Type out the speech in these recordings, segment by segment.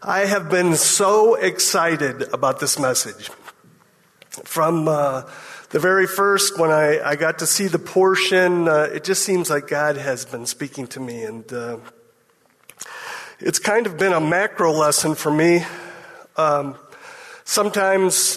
I have been so excited about this message. From the very first, when I got to see the portion, it just seems like God has been speaking to me. And it's kind of been a macro lesson for me. Sometimes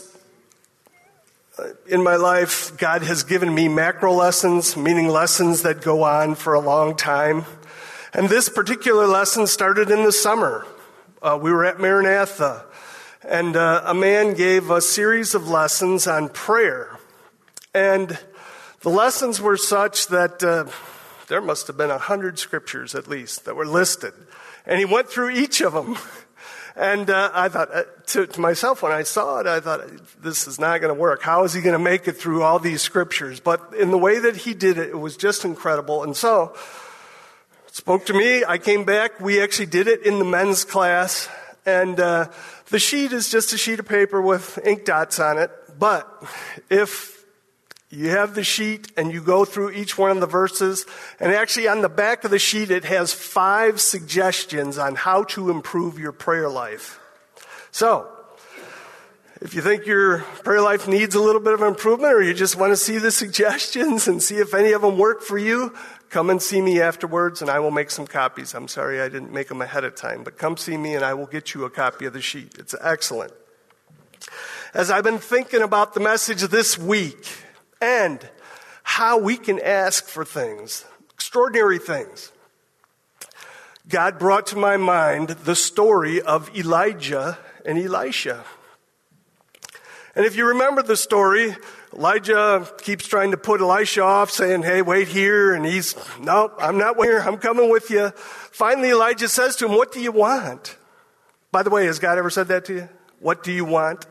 in my life, God has given me macro lessons, meaning lessons that go on for a long time. And this particular lesson started in the summer. We were at Maranatha, and a man gave a series of lessons on prayer. And the lessons were such that there must have been 100 scriptures at least that were listed. And he went through each of them. And I thought, to myself, when I saw it, I thought, this is not going to work. How is he going to make it through all these scriptures? But in the way that he did it, it was just incredible. And so spoke to me. I came back. We actually did it in the men's class. And the sheet is just a sheet of paper with ink dots on it. But if you have the sheet and you go through each one of the verses, and actually on the back of the sheet it has 5 suggestions on how to improve your prayer life. So, if you think your prayer life needs a little bit of improvement, or you just want to see the suggestions and see if any of them work for you, come and see me afterwards and I will make some copies. I'm sorry I didn't make them ahead of time, but come see me and I will get you a copy of the sheet. It's excellent. As I've been thinking about the message this week and how we can ask for things, extraordinary things, God brought to my mind the story of Elijah and Elisha. And if you remember the story, Elijah keeps trying to put Elisha off, saying, hey, wait here. And no, I'm not here. I'm coming with you. Finally, Elijah says to him, what do you want? By the way, has God ever said that to you? What do you want?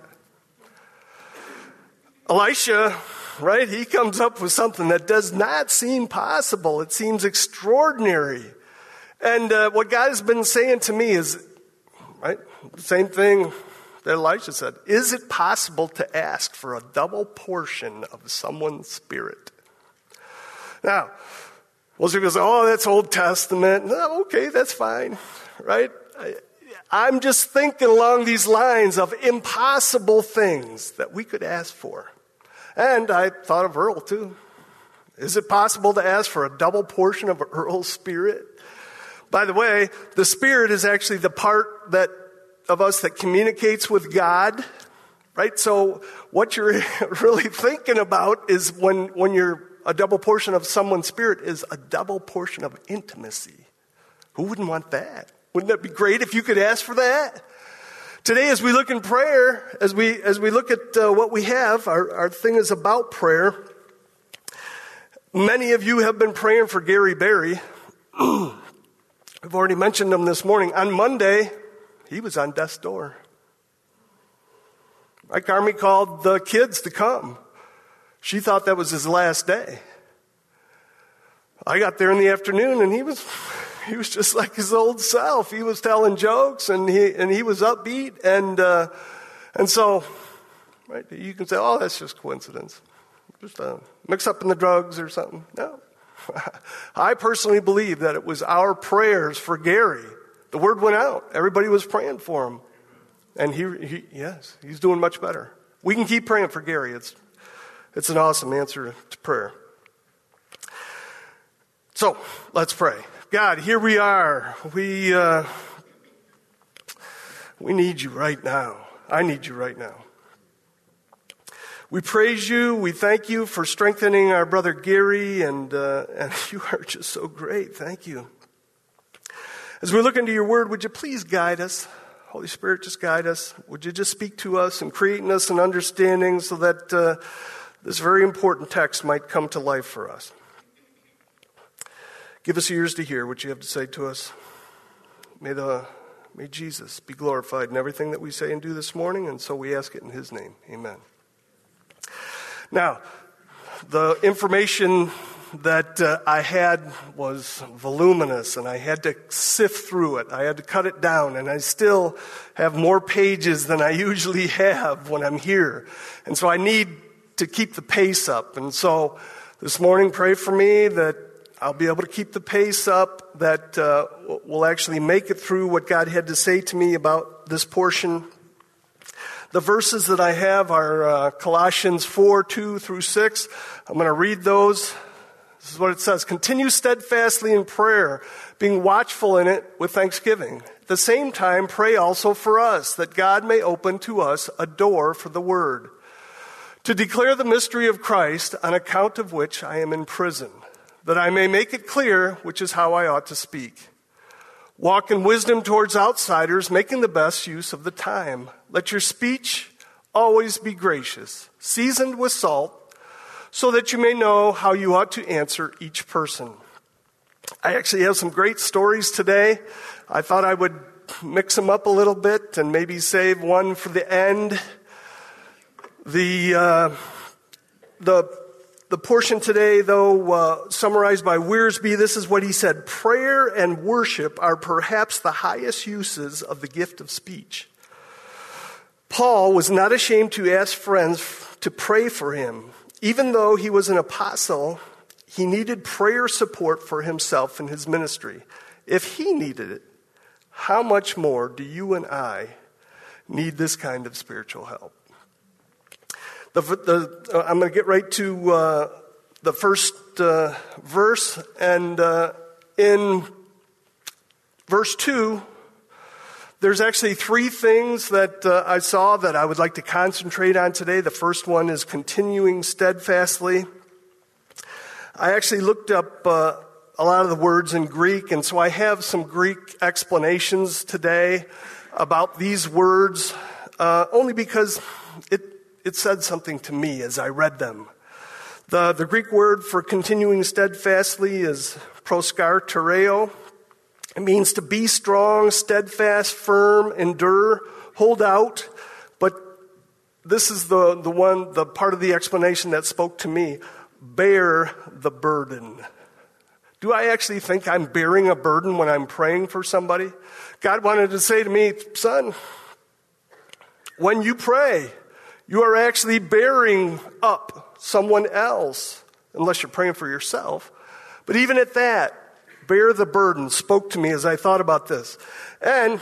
Elisha, right, he comes up with something that does not seem possible. It seems extraordinary. And what God has been saying to me is, right, the same thing that Elisha said. Is it possible to ask for a double portion of someone's spirit? Now, most people say, oh, that's Old Testament. No, okay, that's fine, right? I'm just thinking along these lines of impossible things that we could ask for. And I thought of Earl, too. Is it possible to ask for a double portion of Earl's spirit? By the way, the spirit is actually the part of us that communicates with God, right? So what you're really thinking about is when you're a double portion of someone's spirit is a double portion of intimacy. Who wouldn't want that? Wouldn't that be great if you could ask for that? Today, as we look in prayer, as we look at what we have, our thing is about prayer. Many of you have been praying for Gary Berry. I've already mentioned him this morning. On Monday, he was on death's door. Right, Carmi called the kids to come. She thought that was his last day. I got there in the afternoon and he was just like his old self. He was telling jokes and he was upbeat and so, right, you can say, oh, that's just coincidence. Just a mix up in the drugs or something. No. I personally believe that it was our prayers for Gary. The word went out. Everybody was praying for him. And he's doing much better. We can keep praying for Gary. It's an awesome answer to prayer. So, let's pray. God, here we are. We need you right now. I need you right now. We praise you. We thank you for strengthening our brother Gary, and you are just so great. Thank you. As we look into your word, would you please guide us? Holy Spirit, just guide us. Would you just speak to us and create in us an understanding so that this very important text might come to life for us? Give us ears to hear what you have to say to us. May Jesus be glorified in everything that we say and do this morning, and so we ask it in his name. Amen. Now, the information that I had was voluminous, and I had to sift through it. I had to cut it down, and I still have more pages than I usually have when I'm here. And so I need to keep the pace up. And so this morning, pray for me that I'll be able to keep the pace up, that we'll actually make it through what God had to say to me about this portion. The verses that I have are Colossians 4:2-6. I'm going to read those. This is what it says. Continue steadfastly in prayer, being watchful in it with thanksgiving. At the same time, pray also for us, that God may open to us a door for the word, to declare the mystery of Christ, on account of which I am in prison, that I may make it clear which is how I ought to speak. Walk in wisdom towards outsiders, making the best use of the time. Let your speech always be gracious, seasoned with salt, so that you may know how you ought to answer each person. I actually have some great stories today. I thought I would mix them up a little bit and maybe save one for the end. The portion today, though, summarized by Wiersbe, this is what he said. Prayer and worship are perhaps the highest uses of the gift of speech. Paul was not ashamed to ask friends to pray for him. Even though he was an apostle, he needed prayer support for himself and his ministry. If he needed it, how much more do you and I need this kind of spiritual help? I'm going to get right to the first verse, and in verse 2, there's actually three things that I saw that I would like to concentrate on today. The first one is continuing steadfastly. I actually looked up a lot of the words in Greek, and so I have some Greek explanations today about these words, only because it said something to me as I read them. The Greek word for continuing steadfastly is proskartereo. It means to be strong, steadfast, firm, endure, hold out. But this is the part of the explanation that spoke to me. Bear the burden. Do I actually think I'm bearing a burden when I'm praying for somebody? God wanted to say to me, son, when you pray, you are actually bearing up someone else, unless you're praying for yourself. But even at that, bear the burden spoke to me as I thought about this. And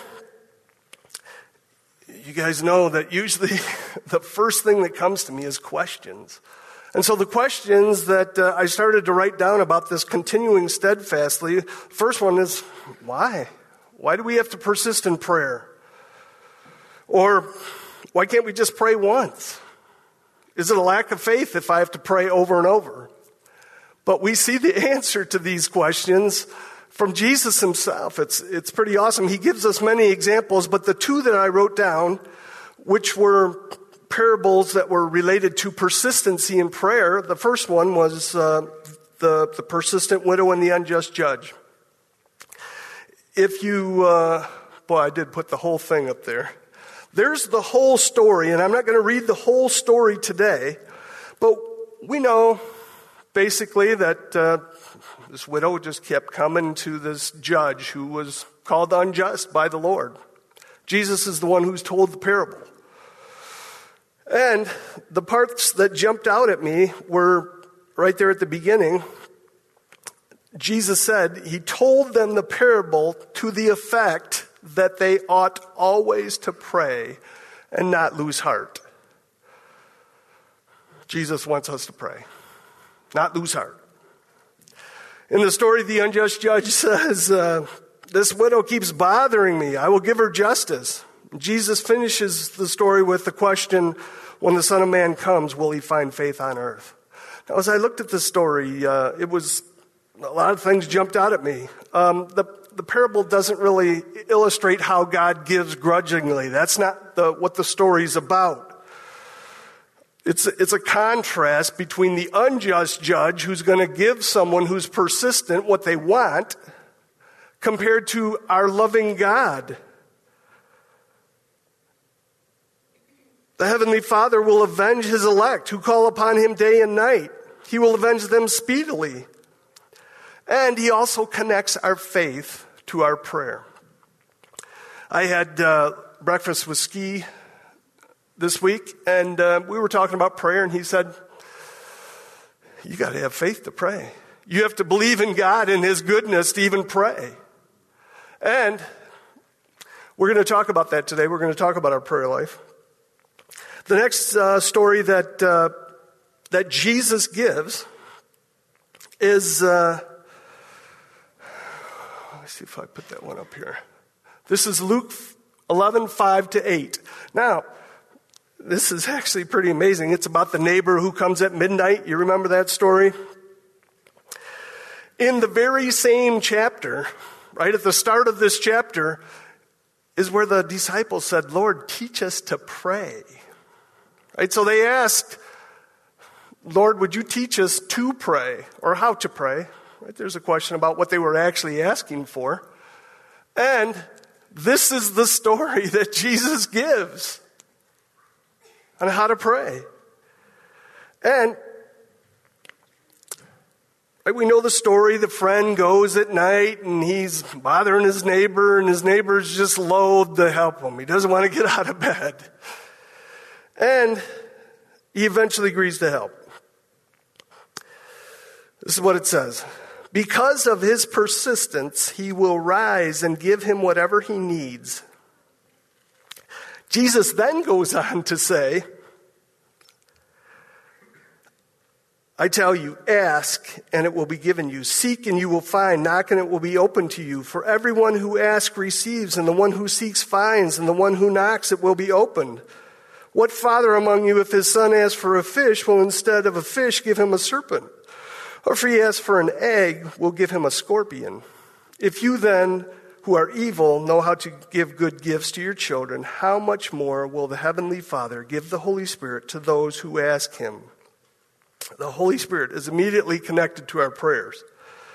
you guys know that usually the first thing that comes to me is questions. And so the questions that I started to write down about this continuing steadfastly, first one is, why? Why do we have to persist in prayer? Or why can't we just pray once? Is it a lack of faith if I have to pray over and over? But we see the answer to these questions from Jesus himself. It's pretty awesome. He gives us many examples, but the two that I wrote down, which were parables that were related to persistency in prayer, the first one was the persistent widow and the unjust judge. If you, I did put the whole thing up there. There's the whole story, and I'm not going to read the whole story today, but we know basically that this widow just kept coming to this judge who was called unjust by the Lord. Jesus is the one who's told the parable. And the parts that jumped out at me were right there at the beginning. Jesus said, he told them the parable to the effect that they ought always to pray and not lose heart. Jesus wants us to pray, not lose heart. In the story, the unjust judge says, this widow keeps bothering me. I will give her justice. Jesus finishes the story with the question, when the Son of Man comes, will he find faith on earth? Now, as I looked at this story, a lot of things jumped out at me. The parable doesn't really illustrate how God gives grudgingly. That's not what the story's about. It's a contrast between the unjust judge who's going to give someone who's persistent what they want compared to our loving God. The Heavenly Father will avenge his elect who call upon him day and night. He will avenge them speedily. And he also connects our faith to our prayer. I had breakfast with Ski this week, and we were talking about prayer, and he said, you got to have faith to pray. You have to believe in God and His goodness to even pray. And we're going to talk about that today. We're going to talk about our prayer life. The next story that Jesus gives is, let me see if I put that one up here. This is Luke 11:5-8. Now, this is actually pretty amazing. It's about the neighbor who comes at midnight. You remember that story? In the very same chapter, right at the start of this chapter, is where the disciples said, Lord, teach us to pray. Right? So they asked, Lord, would you teach us to pray or how to pray? Right? There's a question about what they were actually asking for. And this is the story that Jesus gives on how to pray. And right, we know the story. The friend goes at night and he's bothering his neighbor, and his neighbor's just loath to help him. He doesn't want to get out of bed. And he eventually agrees to help. This is what it says. Because of his persistence, he will rise and give him whatever he needs. Jesus then goes on to say, I tell you, ask and it will be given you. Seek and you will find. Knock and it will be opened to you. For everyone who asks receives, and the one who seeks finds, and the one who knocks it will be opened. What father among you, if his son asks for a fish, will instead of a fish give him a serpent? Or if he asks for an egg, will give him a scorpion? If you then, who are evil, know how to give good gifts to your children, how much more will the Heavenly Father give the Holy Spirit to those who ask him? The Holy Spirit is immediately connected to our prayers.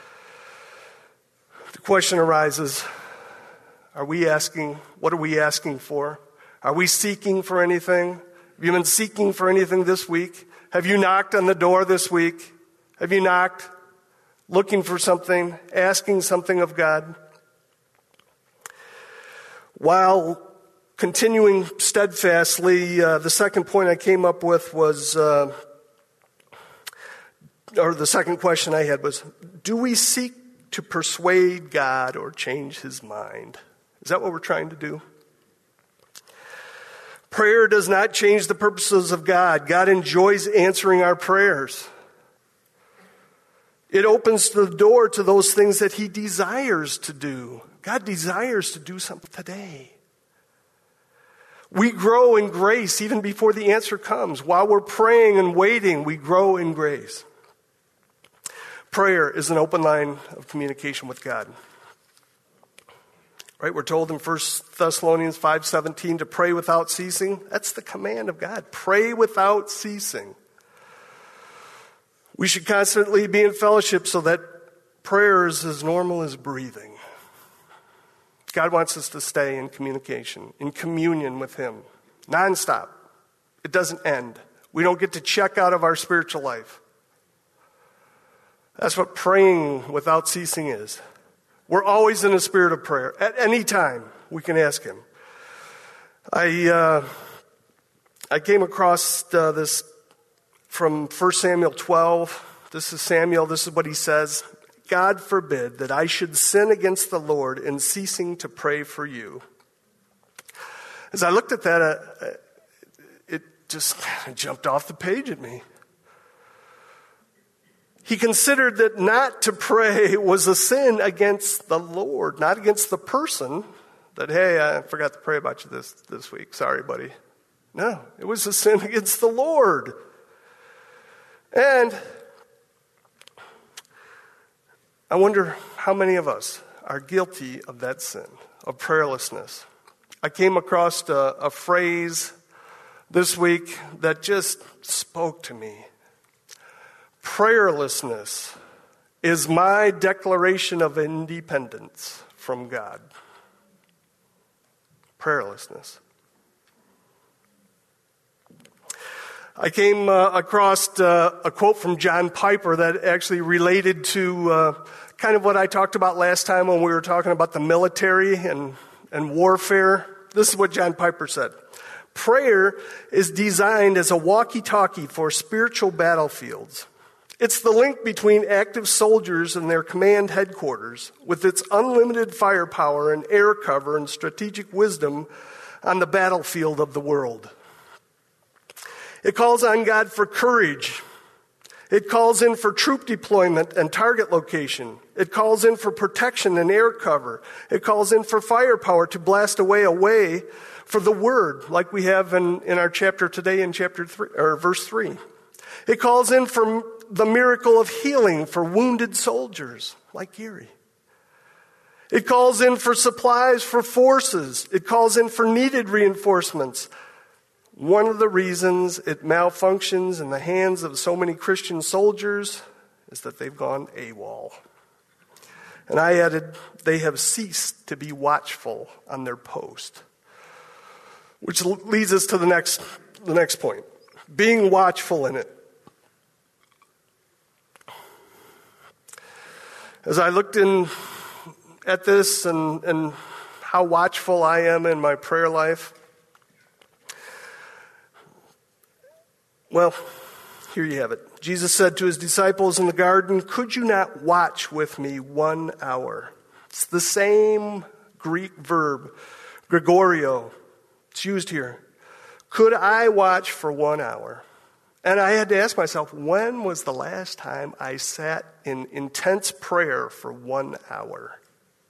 The question arises, what are we asking for? Are we seeking for anything? Have you been seeking for anything this week? Have you knocked on the door this week? Have you knocked, looking for something, asking something of God? While continuing steadfastly, the second point I came up with was, or the second question I had was, do we seek to persuade God or change his mind? Is that what we're trying to do? Prayer does not change the purposes of God. God enjoys answering our prayers. It opens the door to those things that he desires to do. God desires to do something today. We grow in grace even before the answer comes. While we're praying and waiting, we grow in grace. Prayer is an open line of communication with God. Right? We're told in 1 Thessalonians 5:17 to pray without ceasing. That's the command of God. Pray without ceasing. We should constantly be in fellowship so that prayer is as normal as breathing. God wants us to stay in communication, in communion with him, nonstop. It doesn't end. We don't get to check out of our spiritual life. That's what praying without ceasing is. We're always in a spirit of prayer. At any time, we can ask him. I came across this from 1 Samuel 12. This is Samuel. This is what he says. God forbid that I should sin against the Lord in ceasing to pray for you. As I looked at that, it just kind of jumped off the page at me. He considered that not to pray was a sin against the Lord, not against the person. That, hey, I forgot to pray about you this week. Sorry, buddy. No, it was a sin against the Lord. And I wonder how many of us are guilty of that sin, of prayerlessness. I came across a phrase this week that just spoke to me. Prayerlessness is my declaration of independence from God. Prayerlessness. I came across a quote from John Piper that actually related to kind of what I talked about last time when we were talking about the military and warfare. This is what John Piper said. Prayer is designed as a walkie-talkie for spiritual battlefields. It's the link between active soldiers and their command headquarters, with its unlimited firepower and air cover and strategic wisdom on the battlefield of the world. It calls on God for courage. It calls in for troop deployment and target location. It calls in for protection and air cover. It calls in for firepower to blast away a way for the word, like we have in our chapter today in chapter 3 or verse 3. It calls in for the miracle of healing for wounded soldiers, like Geary. It calls in for supplies for forces. It calls in for needed reinforcements. One of the reasons it malfunctions in the hands of so many Christian soldiers is that they've gone AWOL. And I added, they have ceased to be watchful on their post. Which leads us to the next point. Being watchful in it. As I looked at this and how watchful I am in my prayer life, well, here you have it. Jesus said to his disciples in the garden, "Could you not watch with me 1 hour?" It's the same Greek verb, Gregoreo. It's used here. Could I watch for 1 hour? And I had to ask myself, when was the last time I sat in intense prayer for 1 hour?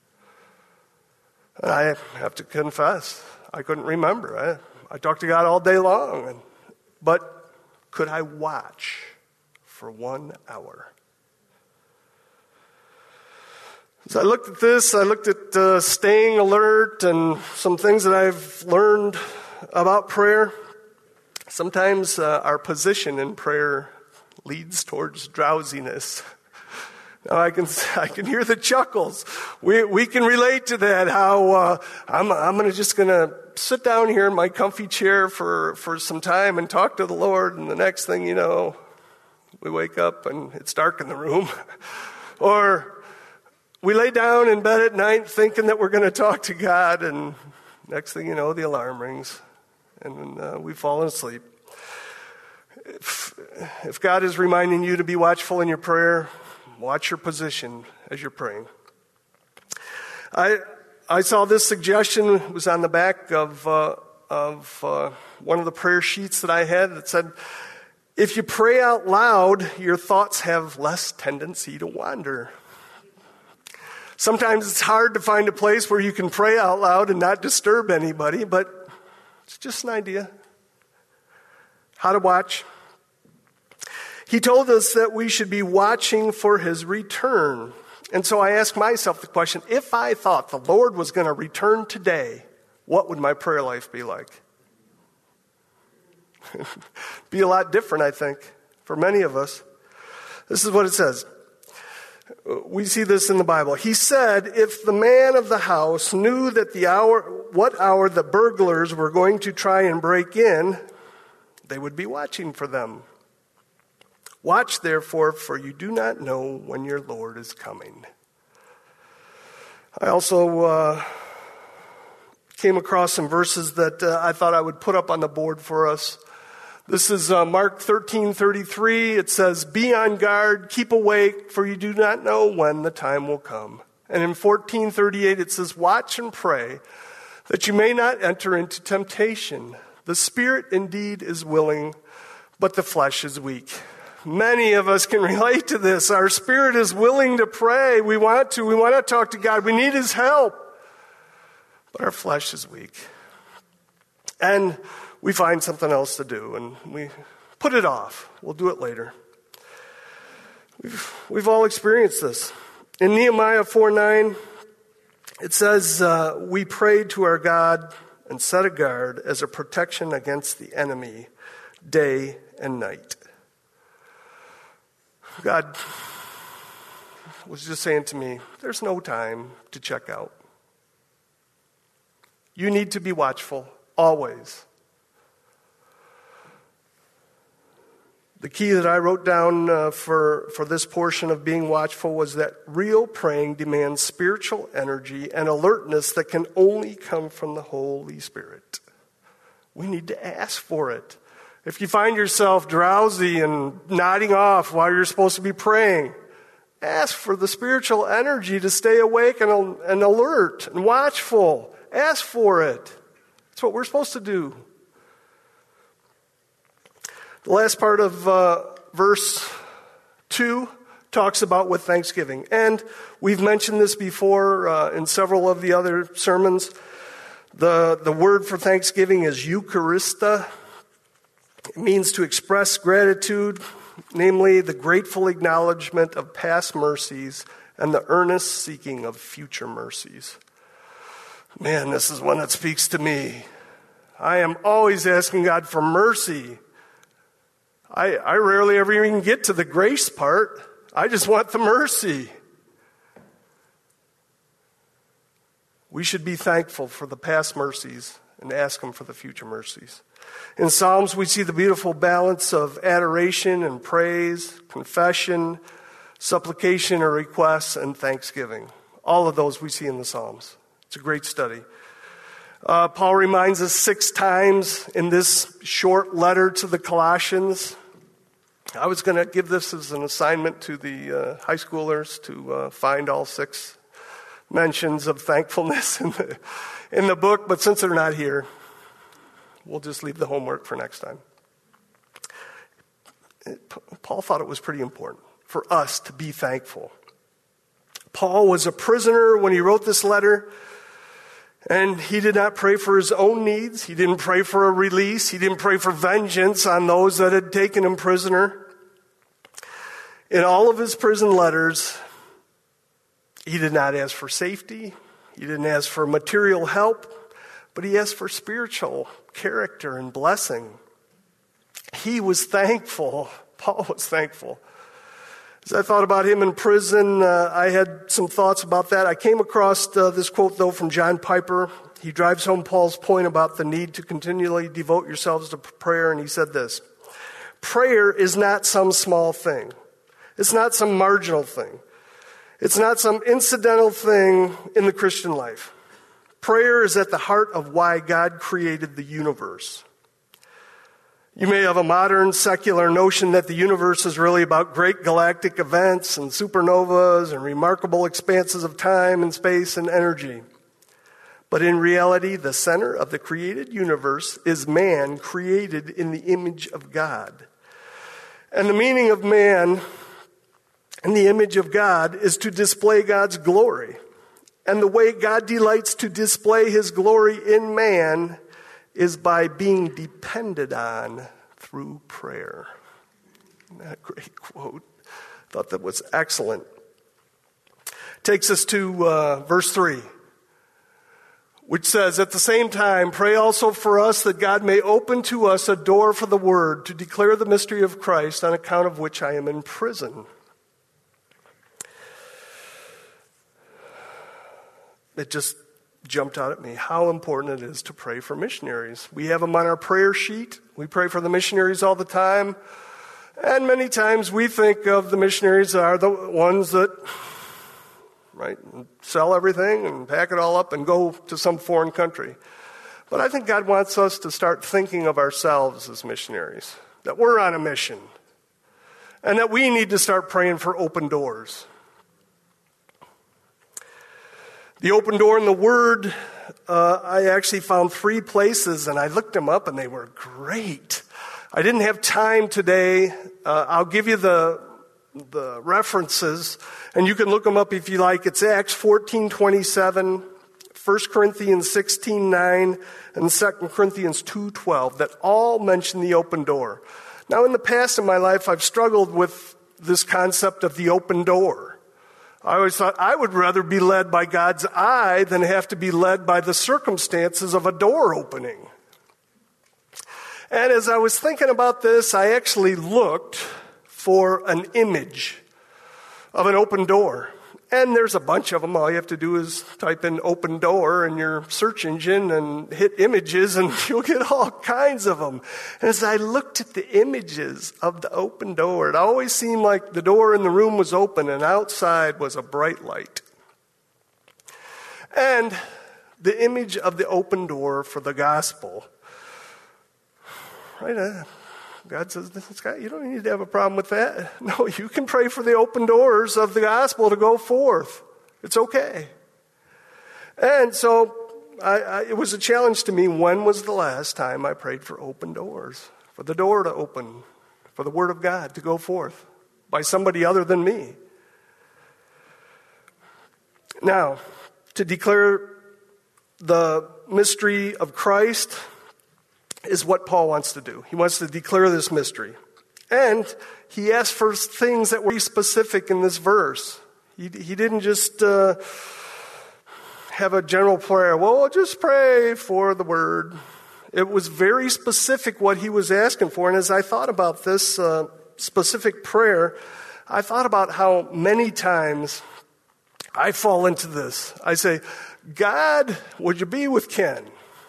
And I have to confess, I couldn't remember. I talked to God all day long. But could I watch for 1 hour? As I looked at this, I looked at staying alert and some things that I've learned about prayer. Sometimes our position in prayer leads towards drowsiness. Now I can hear the chuckles. We can relate to that. How I'm just gonna sit down here in my comfy chair for some time and talk to the Lord, and the next thing you know, we wake up and it's dark in the room, or we lay down in bed at night thinking that we're going to talk to God, and next thing you know, the alarm rings, and we've fallen asleep. If God is reminding you to be watchful in your prayer, watch your position as you're praying. I saw this suggestion. It was on the back of one of the prayer sheets that I had that said, if you pray out loud, your thoughts have less tendency to wander. Sometimes it's hard to find a place where you can pray out loud and not disturb anybody, but it's just an idea. How to watch. He told us that we should be watching for his return. And so I asked myself the question, if I thought the Lord was going to return today, what would my prayer life be like? Be a lot different, I think, for many of us. This is what it says. We see this in the Bible. He said, if the man of the house knew that what hour the burglars were going to try and break in, they would be watching for them. Watch, therefore, for you do not know when your Lord is coming. I also came across some verses that I thought I would put up on the board for us. This is Mark 13:33. It says, be on guard, keep awake, for you do not know when the time will come. And in 14:38 it says, watch and pray, that you may not enter into temptation. The spirit indeed is willing, but the flesh is weak. Many of us can relate to this. Our spirit is willing to pray. We want to talk to God. We need his help. But our flesh is weak. And we find something else to do, and we put it off. We'll do it later. We've all experienced this. In Nehemiah 4:9, it says, we prayed to our God and set a guard as a protection against the enemy day and night. God was just saying to me, there's no time to check out. You need to be watchful, always. The key that I wrote down for this portion of being watchful was that real praying demands spiritual energy and alertness that can only come from the Holy Spirit. We need to ask for it. If you find yourself drowsy and nodding off while you're supposed to be praying, ask for the spiritual energy to stay awake and alert and watchful. Ask for it. That's what we're supposed to do. The last part of verse 2 talks about with thanksgiving. And we've mentioned this before in several of the other sermons. The word for thanksgiving is Eucharista. It means to express gratitude, namely the grateful acknowledgement of past mercies and the earnest seeking of future mercies. Man, this is one that speaks to me. I am always asking God for mercy. I rarely ever even get to the grace part. I just want the mercy. We should be thankful for the past mercies and ask Him for the future mercies. In Psalms, we see the beautiful balance of adoration and praise, confession, supplication or requests, and thanksgiving. All of those we see in the Psalms. It's a great study. Paul reminds us 6 times in this short letter to the Colossians. I was going to give this as an assignment to the high schoolers to find all 6 mentions of thankfulness in the book, but since they're not here, we'll just leave the homework for next time. Paul thought it was pretty important for us to be thankful. Paul was a prisoner when he wrote this letter, and he did not pray for his own needs. He didn't pray for a release. He didn't pray for vengeance on those that had taken him prisoner. In all of his prison letters, he did not ask for safety. He didn't ask for material help, but he asked for spiritual character and blessing. He was thankful. Paul was thankful. As I thought about him in prison, I had some thoughts about that. I came across this quote, though, from John Piper. He drives home Paul's point about the need to continually devote yourselves to prayer, and he said this: prayer is not some small thing. It's not some marginal thing. It's not some incidental thing in the Christian life. Prayer is at the heart of why God created the universe. You may have a modern secular notion that the universe is really about great galactic events and supernovas and remarkable expanses of time and space and energy. But in reality, the center of the created universe is man created in the image of God. And the meaning of man in the image of God is to display God's glory. And the way God delights to display His glory in man is by being depended on through prayer. Isn't that a great quote? I thought that was excellent. Takes us to verse 3, which says, at the same time, pray also for us that God may open to us a door for the word to declare the mystery of Christ, on account of which I am in prison. It just jumped out at me how important it is to pray for missionaries. We have them on our prayer sheet. We pray for the missionaries all the time. And many times we think of the missionaries are the ones that, sell everything and pack it all up and go to some foreign country. But I think God wants us to start thinking of ourselves as missionaries, that we're on a mission, and that we need to start praying for open doors. The open door in the Word, I actually found 3 places, and I looked them up, and they were great. I didn't have time today. I'll give you the references, and you can look them up if you like. It's Acts 14:27, 1 Corinthians 16:9, and 2 Corinthians 2:12, that all mention the open door. Now, in the past in my life, I've struggled with this concept of the open door. I always thought I would rather be led by God's eye than have to be led by the circumstances of a door opening. And as I was thinking about this, I actually looked for an image of an open door. And there's a bunch of them. All you have to do is type in open door in your search engine and hit images, and you'll get all kinds of them. And as I looked at the images of the open door, it always seemed like the door in the room was open and outside was a bright light. And the image of the open door for the gospel, God says, Scott, you don't need to have a problem with that. No, you can pray for the open doors of the gospel to go forth. It's okay. And so it was a challenge to me. When was the last time I prayed for open doors? For the door to open, for the word of God to go forth by somebody other than me. Now, to declare the mystery of Christ is what Paul wants to do. He wants to declare this mystery. And he asked for things that were specific in this verse. He didn't just have a general prayer. Well, just pray for the word. It was very specific what he was asking for. And as I thought about this specific prayer, I thought about how many times I fall into this. I say, God, would you be with Ken?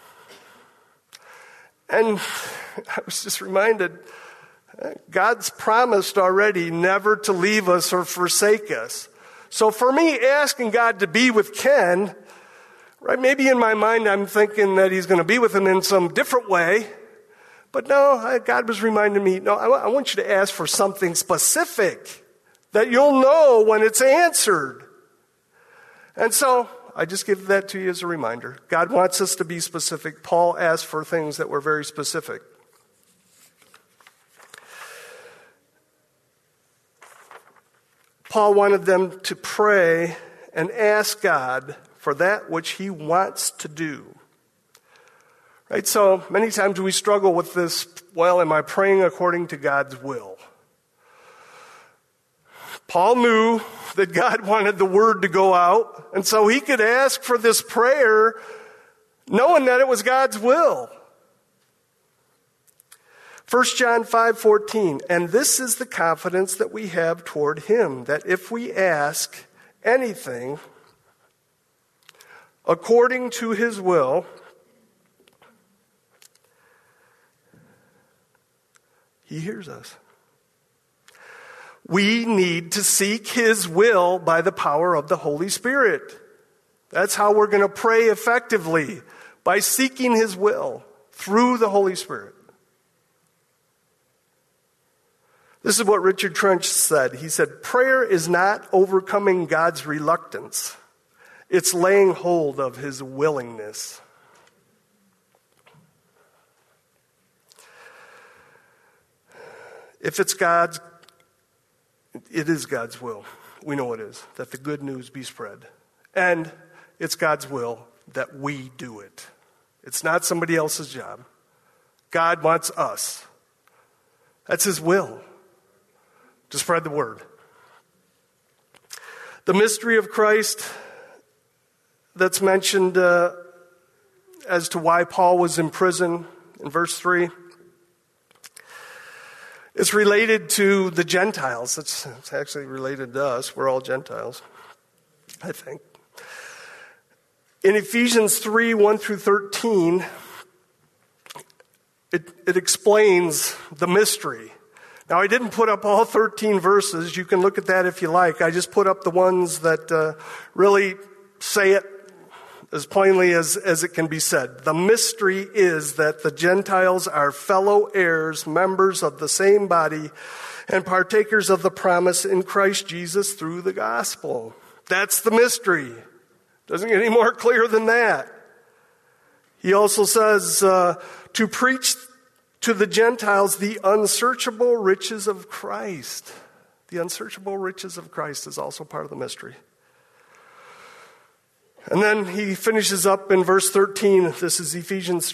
And I was just reminded, God's promised already never to leave us or forsake us. So for me, asking God to be with Ken, right, maybe in my mind I'm thinking that he's going to be with him in some different way. But no, God was reminding me, no, I want you to ask for something specific that you'll know when it's answered. And so I just give that to you as a reminder. God wants us to be specific. Paul asked for things that were very specific. Paul wanted them to pray and ask God for that which he wants to do. Right? So many times we struggle with this, well, am I praying according to God's will? Paul knew that God wanted the word to go out, and so he could ask for this prayer knowing that it was God's will. 1 John 5:14, and this is the confidence that we have toward him, that if we ask anything according to his will, he hears us. We need to seek his will by the power of the Holy Spirit. That's how we're going to pray effectively, by seeking his will through the Holy Spirit. This is what Richard Trench said. He said, prayer is not overcoming God's reluctance. It's laying hold of his willingness. If it's God's, it is God's will. We know it is, that the good news be spread. And it's God's will that we do it. It's not somebody else's job. God wants us. That's his will, to spread the word. The mystery of Christ that's mentioned as to why Paul was in prison in verse 3, it's related to the Gentiles. It's actually related to us. We're all Gentiles, I think. In Ephesians 3, 1 through 13, it explains the mystery. Now, I didn't put up all 13 verses. You can look at that if you like. I just put up the ones that really say it as plainly as it can be said. The mystery is that the Gentiles are fellow heirs, members of the same body, and partakers of the promise in Christ Jesus through the gospel. That's the mystery. Doesn't get any more clear than that. He also says to preach to the Gentiles the unsearchable riches of Christ. The unsearchable riches of Christ is also part of the mystery. And then he finishes up in verse 13. This is Ephesians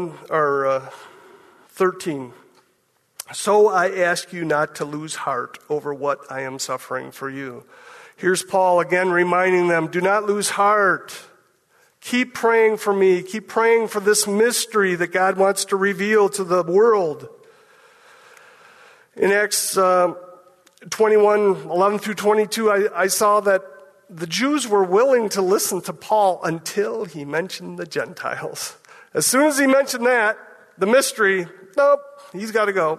13. So I ask you not to lose heart over what I am suffering for you. Here's Paul again reminding them, do not lose heart. Keep praying for me. Keep praying for this mystery that God wants to reveal to the world. In Acts 21, 11 through 22, I saw that the Jews were willing to listen to Paul until he mentioned the Gentiles. As soon as he mentioned that, the mystery, nope, he's got to go.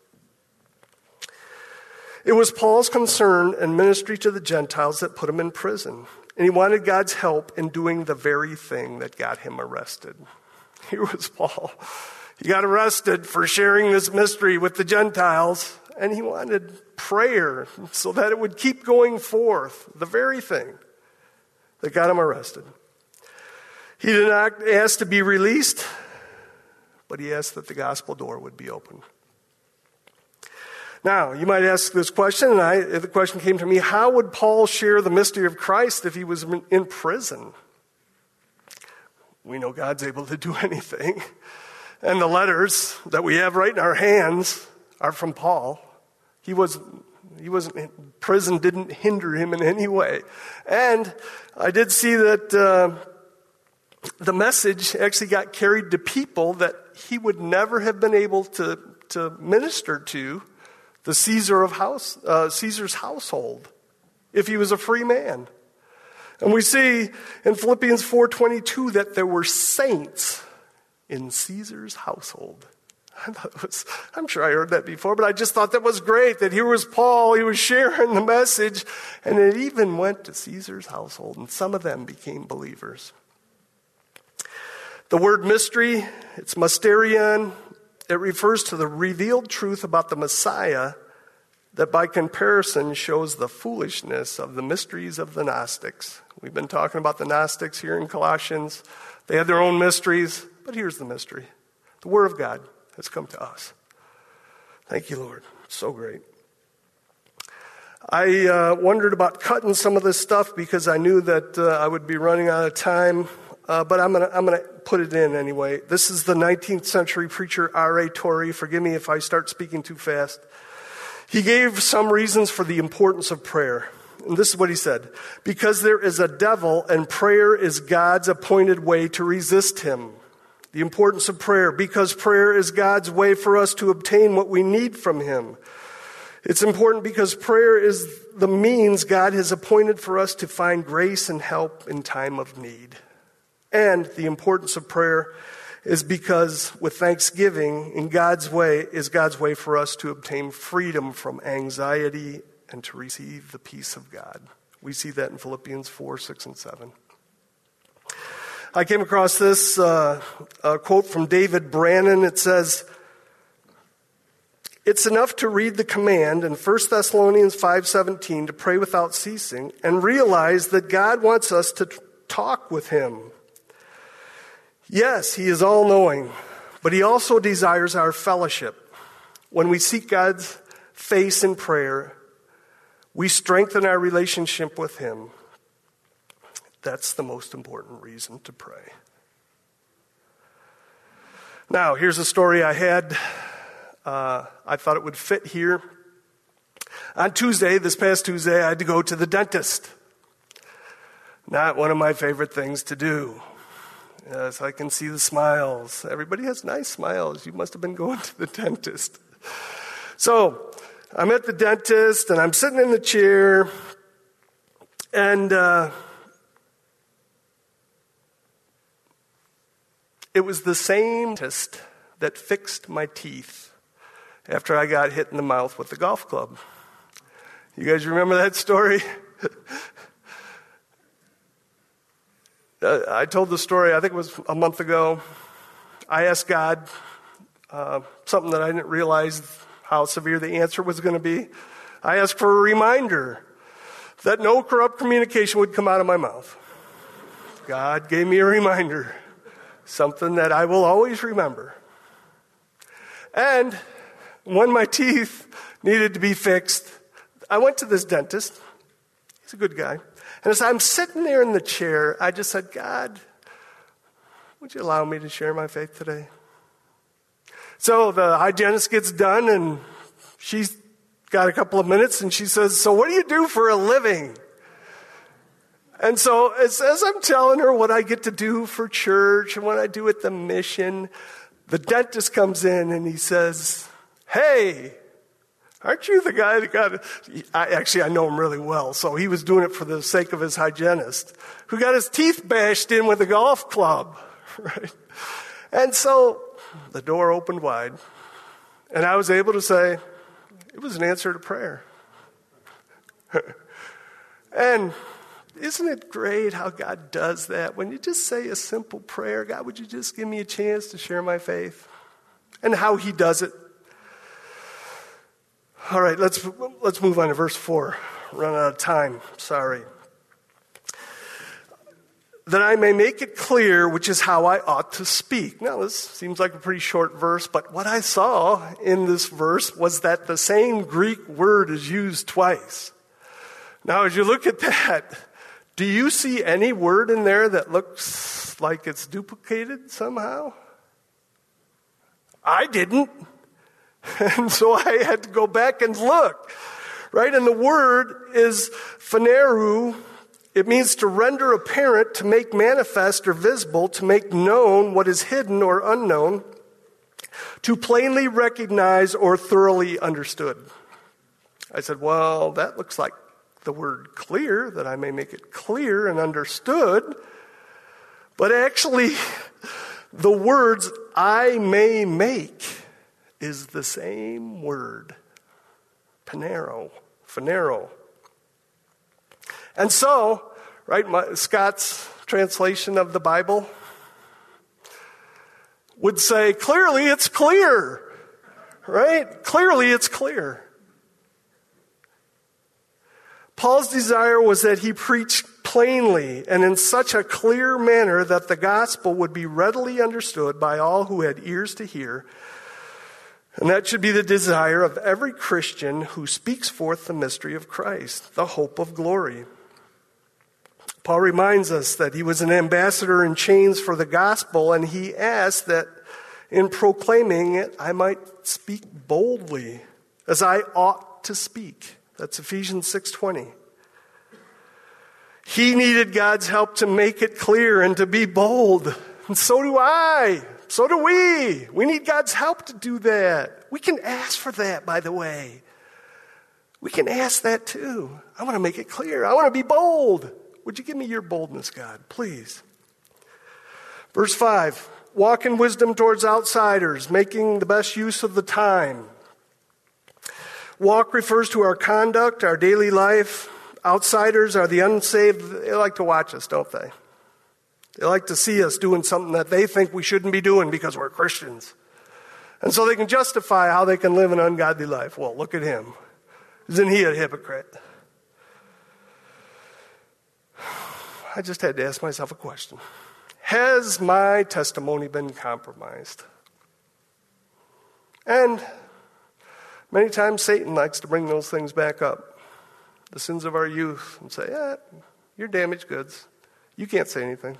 It was Paul's concern and ministry to the Gentiles that put him in prison. And he wanted God's help in doing the very thing that got him arrested. Here was Paul. He got arrested for sharing this mystery with the Gentiles, and he wanted prayer so that it would keep going forth, the very thing that got him arrested. He did not ask to be released, but he asked that the gospel door would be opened. Now, you might ask this question, and the question came to me, how would Paul share the mystery of Christ if he was in prison? We know God's able to do anything. And the letters that we have right in our hands are from Paul. Prison didn't hinder him in any way. And I did see that the message actually got carried to people that he would never have been able to minister to, the Caesar's household, if he was a free man. And we see in Philippians 4:22 that there were saints in Caesar's household. I'm sure I heard that before, but I just thought that was great, that here was Paul, he was sharing the message, and it even went to Caesar's household, and some of them became believers. The word mystery, it's mysterion. It refers to the revealed truth about the Messiah that by comparison shows the foolishness of the mysteries of the Gnostics. We've been talking about the Gnostics here in Colossians. They had their own mysteries, but here's the mystery. The Word of God has come to us. Thank you, Lord. It's so great. I wondered about cutting some of this stuff because I knew that I would be running out of time, but I'm gonna put it in anyway. This is the 19th century preacher R.A. Torrey. Forgive me if I start speaking too fast. He gave some reasons for the importance of prayer. And this is what he said. Because there is a devil and prayer is God's appointed way to resist him. The importance of prayer. Because prayer is God's way for us to obtain what we need from him. It's important because prayer is the means God has appointed for us to find grace and help in time of need. And the importance of prayer is because with thanksgiving in God's way is God's way for us to obtain freedom from anxiety and to receive the peace of God. We see that in Philippians 4, 6, and 7. I came across this quote from David Brannon. It says, "It's enough to read the command in 1 Thessalonians 5:17 to pray without ceasing and realize that God wants us to talk with him. Yes, he is all-knowing, but he also desires our fellowship. When we seek God's face in prayer, we strengthen our relationship with him. That's the most important reason to pray." Now, here's a story I had. I thought it would fit here. On this past Tuesday, I had to go to the dentist. Not one of my favorite things to do. Yes, I can see the smiles. Everybody has nice smiles. You must have been going to the dentist. So, I'm at the dentist, and I'm sitting in the chair, and it was the same dentist that fixed my teeth after I got hit in the mouth with the golf club. You guys remember that story? I told the story, I think it was a month ago. I asked God something that I didn't realize how severe the answer was going to be. I asked for a reminder that no corrupt communication would come out of my mouth. God gave me a reminder, something that I will always remember. And when my teeth needed to be fixed, I went to this dentist. He's a good guy. And as I'm sitting there in the chair, I just said, God, would you allow me to share my faith today? So the hygienist gets done, and she's got a couple of minutes, and she says, so what do you do for a living? And so as I'm telling her what I get to do for church and what I do at the mission, the dentist comes in and he says, hey, aren't you the guy that got it? I know him really well, so he was doing it for the sake of his hygienist, who got his teeth bashed in with a golf club, right? And so the door opened wide, and I was able to say, it was an answer to prayer. And isn't it great how God does that? When you just say a simple prayer, God, would you just give me a chance to share my faith? and how he does it. All right, let's move on to verse 4. Run out of time, sorry. That I may make it clear which is how I ought to speak. Now, this seems like a pretty short verse, but what I saw in this verse was that the same Greek word is used twice. Now, as you look at that, do you see any word in there that looks like it's duplicated somehow? I didn't. And so I had to go back and look. Right? And the word is phaneru. It means to render apparent, to make manifest or visible, to make known what is hidden or unknown, to plainly recognize or thoroughly understood. I said, well, that looks like the word clear, that I may make it clear and understood. But actually, the words I may make is the same word, phanero. And so, right, Scott's translation of the Bible would say, clearly it's clear, right? Clearly it's clear. Paul's desire was that he preached plainly and in such a clear manner that the gospel would be readily understood by all who had ears to hear. And that should be the desire of every Christian who speaks forth the mystery of Christ, the hope of glory. Paul reminds us that he was an ambassador in chains for the gospel, and he asked that in proclaiming it, I might speak boldly, as I ought to speak. That's Ephesians 6:20. He needed God's help to make it clear and to be bold. And so do I. So do we. We need God's help to do that. We can ask for that, by the way. We can ask that too. I want to make it clear. I want to be bold. Would you give me your boldness, God, please? Verse 5, walk in wisdom towards outsiders, making the best use of the time. Walk refers to our conduct, our daily life. Outsiders are the unsaved. They like to watch us, don't they? They like to see us doing something that they think we shouldn't be doing because we're Christians. And so they can justify how they can live an ungodly life. Well, look at him. Isn't he a hypocrite? I just had to ask myself a question. Has my testimony been compromised? And many times Satan likes to bring those things back up. The sins of our youth, and say, you're damaged goods. You can't say anything.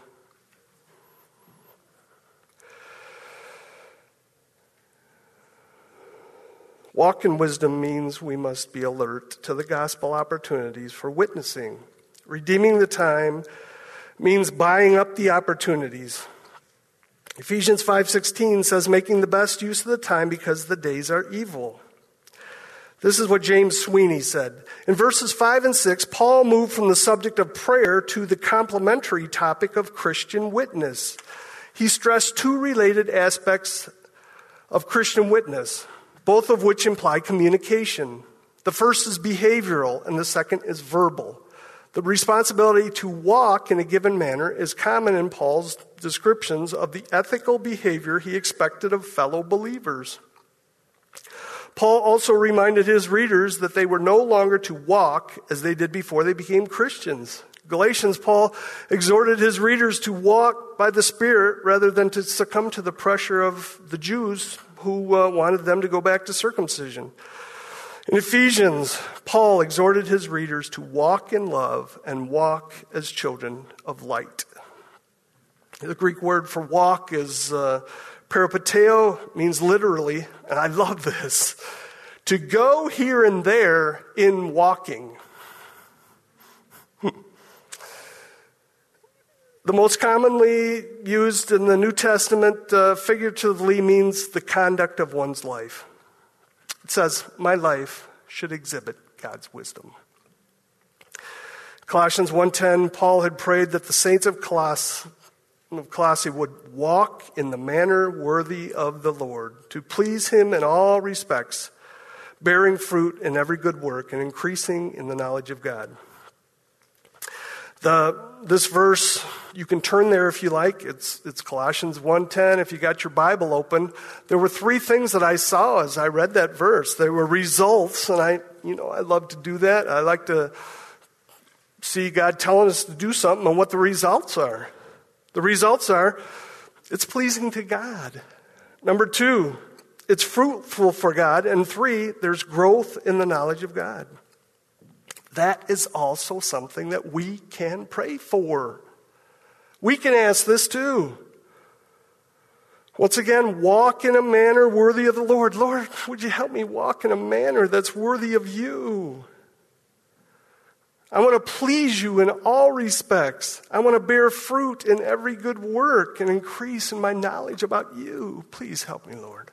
Walk in wisdom means we must be alert to the gospel opportunities for witnessing. Redeeming the time means buying up the opportunities. Ephesians 5:16 says, making the best use of the time because the days are evil. This is what James Sweeney said. In verses 5 and 6, Paul moved from the subject of prayer to the complementary topic of Christian witness. He stressed two related aspects of Christian witness, both of which imply communication. The first is behavioral, and the second is verbal. The responsibility to walk in a given manner is common in Paul's descriptions of the ethical behavior he expected of fellow believers. Paul also reminded his readers that they were no longer to walk as they did before they became Christians. Galatians, Paul exhorted his readers to walk by the Spirit rather than to succumb to the pressure of the Jews who wanted them to go back to circumcision. In Ephesians, Paul exhorted his readers to walk in love and walk as children of light. The Greek word for walk is peripateo, means literally, and I love this, to go here and there in walking. The most commonly used in the New Testament figuratively means the conduct of one's life. It says, my life should exhibit God's wisdom. Colossians 1:10, Paul had prayed that the saints of Colossae would walk in the manner worthy of the Lord, to please him in all respects, bearing fruit in every good work and increasing in the knowledge of God. This verse, you can turn there if you like. It's Colossians 1:10. If you got your Bible open, there were three things that I saw as I read that verse. They were results, and I love to do that. I like to see God telling us to do something and what the results are. The results are, it's pleasing to God. Number 2, it's fruitful for God. And 3, there's growth in the knowledge of God. That is also something that we can pray for. We can ask this too. Once again, walk in a manner worthy of the Lord. Lord, would you help me walk in a manner that's worthy of you? I want to please you in all respects. I want to bear fruit in every good work and increase in my knowledge about you. Please help me, Lord.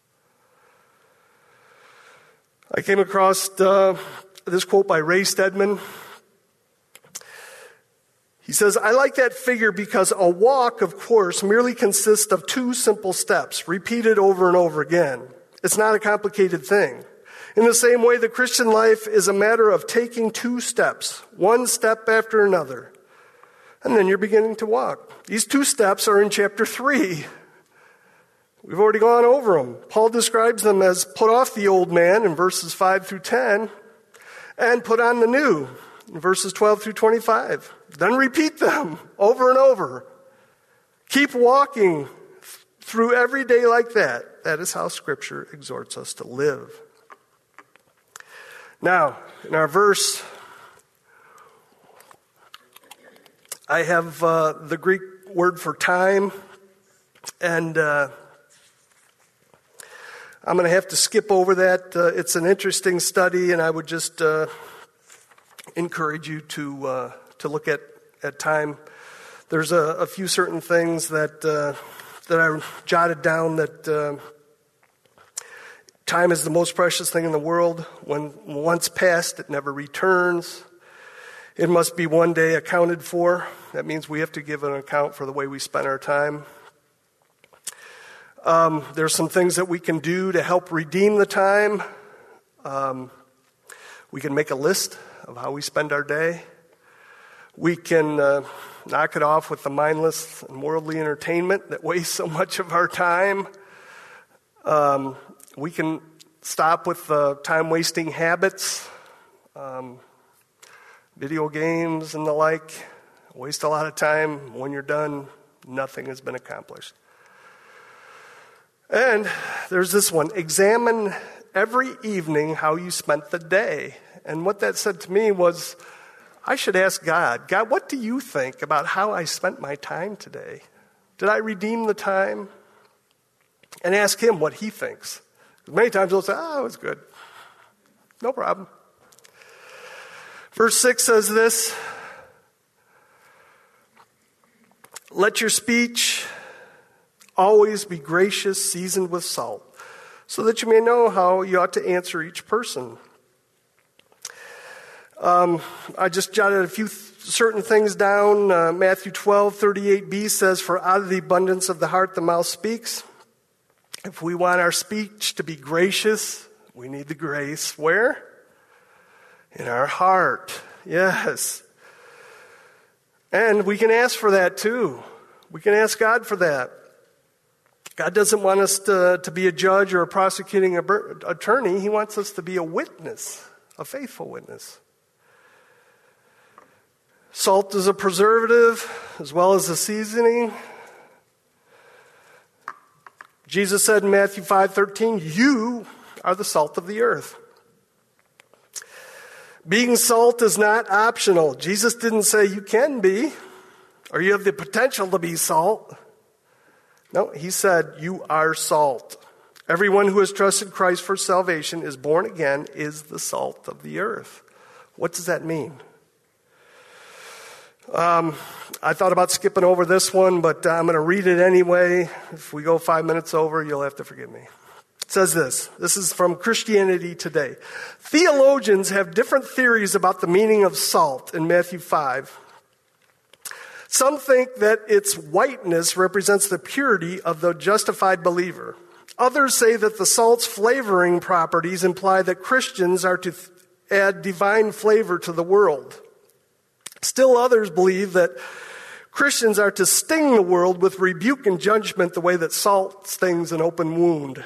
I came across this quote by Ray Stedman. He says, I like that figure because a walk, of course, merely consists of 2 simple steps, repeated over and over again. It's not a complicated thing. In the same way, the Christian life is a matter of taking 2 steps, one step after another. And then you're beginning to walk. These 2 steps are in chapter 3. We've already gone over them. Paul describes them as put off the old man in verses 5 through 10 and put on the new in verses 12 through 25. Then repeat them over and over. Keep walking through every day like that. That is how Scripture exhorts us to live. Now, in our verse, I have the Greek word for time, and I'm going to have to skip over that. It's an interesting study, and I would just encourage you to look at time. There's a few certain things that I jotted down that time is the most precious thing in the world. When once passed, it never returns. It must be one day accounted for. That means we have to give an account for the way we spend our time. There's some things that we can do to help redeem the time. We can make a list of how we spend our day. We can knock it off with the mindless and worldly entertainment that wastes so much of our time. We can stop with time-wasting habits, video games and the like. Waste a lot of time. When you're done, nothing has been accomplished. And there's this one. Examine every evening how you spent the day. And what that said to me was, I should ask God, what do you think about how I spent my time today? Did I redeem the time? And ask him what he thinks. Many times he'll say, it was good. No problem. Verse 6 says this, let your speech always be gracious, seasoned with salt, so that you may know how you ought to answer each person. I just jotted a few certain things down. Matthew 12:38b says, for out of the abundance of the heart the mouth speaks. If we want our speech to be gracious, we need the grace where? In our heart. Yes. And we can ask for that too. We can ask God for that. God doesn't want us to be a judge or a prosecuting attorney. He wants us to be a witness, a faithful witness. Salt is a preservative as well as a seasoning. Jesus said in Matthew 5:13, you are the salt of the earth. Being salt is not optional. Jesus didn't say you can be, or you have the potential to be salt. No, he said you are salt. Everyone who has trusted Christ for salvation is born again, is the salt of the earth. What does that mean? I thought about skipping over this one, but I'm going to read it anyway. If we go 5 minutes over, you'll have to forgive me. It says this. This is from Christianity Today. Theologians have different theories about the meaning of salt in Matthew 5. Some think that its whiteness represents the purity of the justified believer. Others say that the salt's flavoring properties imply that Christians are to add divine flavor to the world. Still others believe that Christians are to sting the world with rebuke and judgment the way that salt stings an open wound.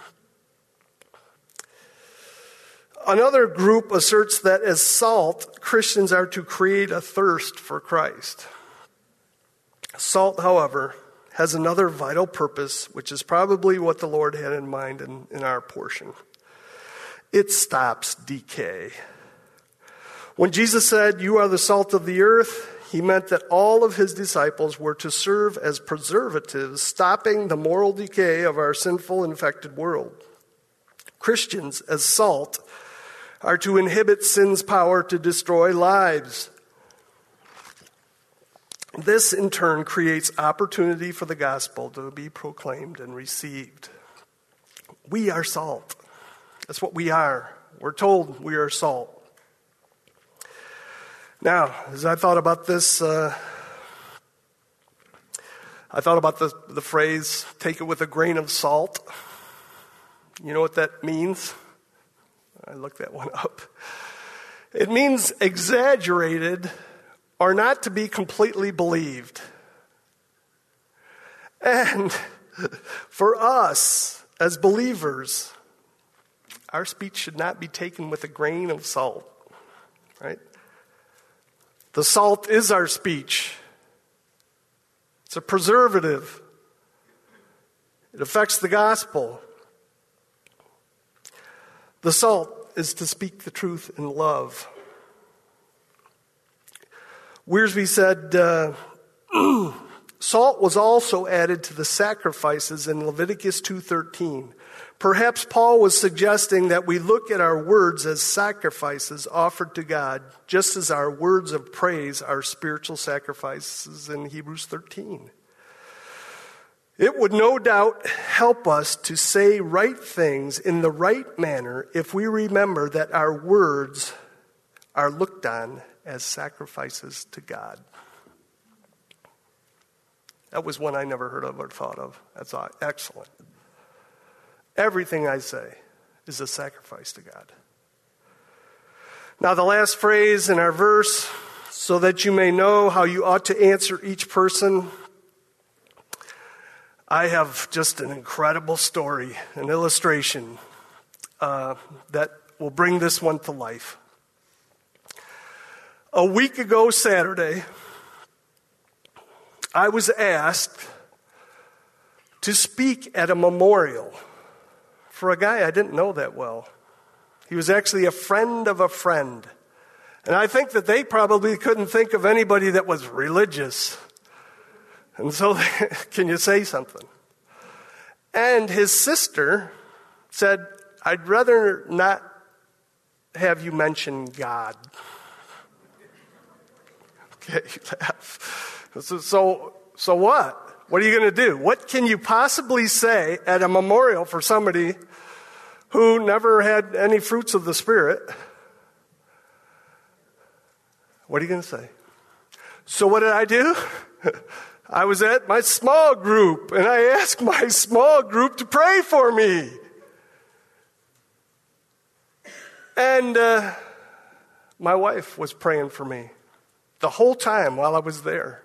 Another group asserts that as salt, Christians are to create a thirst for Christ. Salt, however, has another vital purpose, which is probably what the Lord had in mind in our portion. It stops decay. When Jesus said, "You are the salt of the earth," he meant that all of his disciples were to serve as preservatives, stopping the moral decay of our sinful, infected world. Christians, as salt, are to inhibit sin's power to destroy lives. This, in turn, creates opportunity for the gospel to be proclaimed and received. We are salt. That's what we are. We're told we are salt. Now, as I thought about this, I thought about the phrase, "take it with a grain of salt." You know what that means? I looked that one up. It means exaggerated or not to be completely believed. And for us as believers, our speech should not be taken with a grain of salt, right? The salt is our speech. It's a preservative. It affects the gospel. The salt is to speak the truth in love. Wiersbe said, salt was also added to the sacrifices in Leviticus 2:13. Perhaps Paul was suggesting that we look at our words as sacrifices offered to God, just as our words of praise are spiritual sacrifices in Hebrews 13. It would no doubt help us to say right things in the right manner if we remember that our words are looked on as sacrifices to God. That was one I never heard of or thought of. That's excellent. Everything I say is a sacrifice to God. Now, the last phrase in our verse, "so that you may know how you ought to answer each person." I have just an incredible story, an illustration that will bring this one to life. A week ago Saturday, I was asked to speak at a memorial for a guy I didn't know that well. He was actually a friend of a friend. And I think that they probably couldn't think of anybody that was religious. And so, can you say something? And his sister said, "I'd rather not have you mention God." Okay, you laugh. So what? What are you going to do? What can you possibly say at a memorial for somebody who never had any fruits of the Spirit? What are you going to say? So what did I do? I was at my small group, and I asked my small group to pray for me. And my wife was praying for me the whole time while I was there.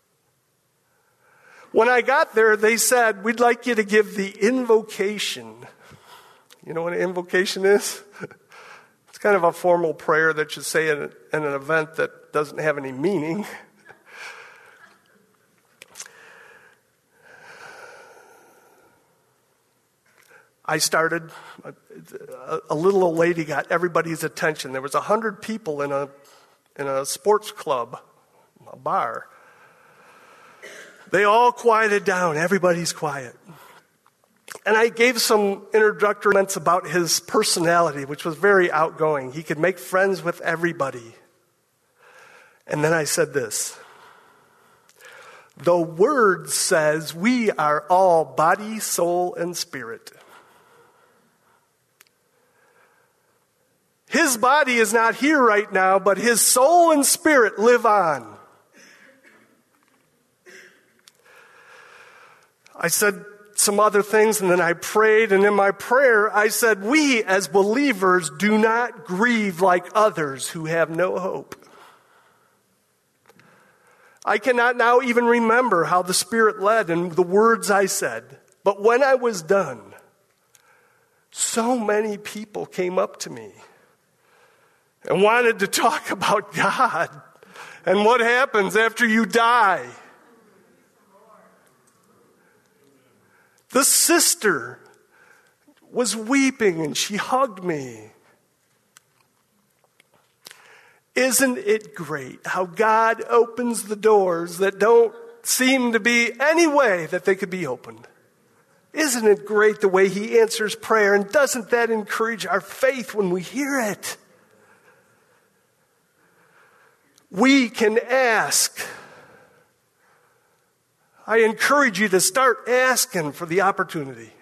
When I got there, they said, "We'd like you to give the invocation." You know what an invocation is? It's kind of a formal prayer that you say at an event that doesn't have any meaning. I started, a little old lady got everybody's attention. There was 100 people in a sports club, a bar. They all quieted down. Everybody's quiet. And I gave some introductory comments about his personality, which was very outgoing. He could make friends with everybody. And then I said this: "The Word says we are all body, soul, and spirit. His body is not here right now, but his soul and spirit live on." I said some other things, and then I prayed, and in my prayer I said, "We as believers do not grieve like others who have no hope." I cannot now even remember how the Spirit led and the words I said. But when I was done, so many people came up to me and wanted to talk about God and what happens after you die. The sister was weeping and she hugged me. Isn't it great how God opens the doors that don't seem to be any way that they could be opened? Isn't it great the way he answers prayer? And doesn't that encourage our faith when we hear it? We can ask. I encourage you to start asking for the opportunity.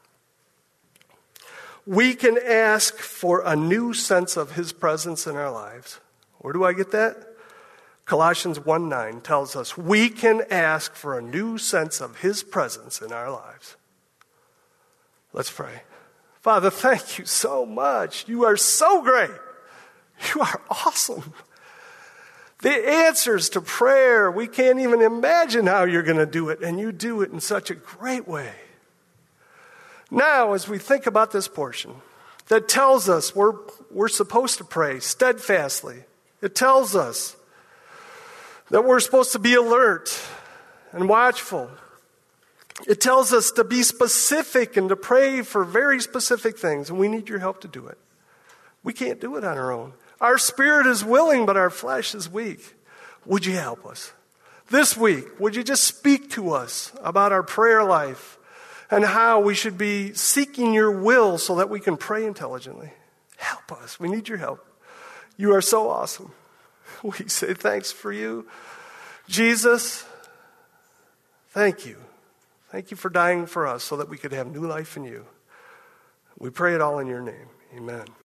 We can ask for a new sense of his presence in our lives. Where do I get that? Colossians 1:9 tells us we can ask for a new sense of his presence in our lives. Let's pray. Father, thank you so much. You are so great. You are awesome. The answers to prayer, we can't even imagine how you're going to do it, and you do it in such a great way. Now, as we think about this portion that tells us we're supposed to pray steadfastly, it tells us that we're supposed to be alert and watchful. It tells us to be specific and to pray for very specific things, and we need your help to do it. We can't do it on our own. Our spirit is willing, but our flesh is weak. Would you help us? This week, would you just speak to us about our prayer life and how we should be seeking your will so that we can pray intelligently? Help us. We need your help. You are so awesome. We say thanks for you. Jesus, thank you. Thank you for dying for us so that we could have new life in you. We pray it all in your name. Amen.